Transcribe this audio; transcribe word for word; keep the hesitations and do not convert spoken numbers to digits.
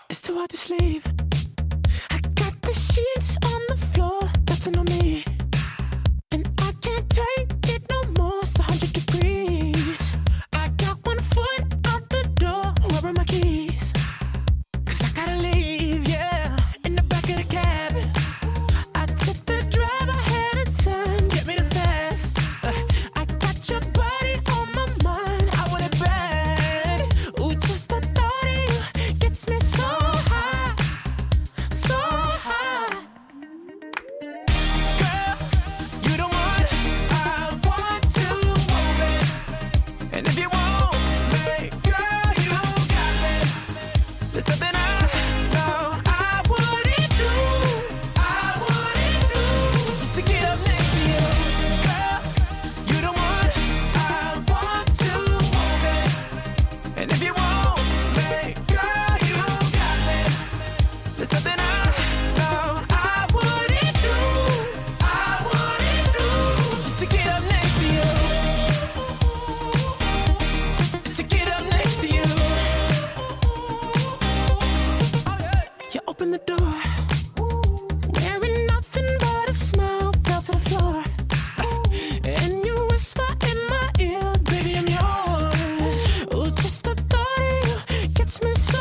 It's too hard to sleep. I got the sheets on the floor, nothing on me. And I can't take it no more, it's a hundred degrees. I got one foot out the door, where are my keys? Cause I gotta leave, yeah, in the back of the cab. I took the drive ahead of time, get me the fast. uh, I got your body on my mind, I want it bad. Ooh, just the thought of you gets me so high, so high. Girl, you the one I want to move it. And if you want me, girl, you got me. There's nothing I know I wouldn't do, I wouldn't do, just to get up next to you. Girl, you the one I want to move it. And if you want me, girl, you got me. There's nothing I know I wouldn't do, I wouldn't do, just to get up next to you. Just to get up next to you. You open the door, wearing nothing but a smile, fell to the floor. And you whisper in my ear, baby, I'm yours. Ooh, just the thought of you gets me so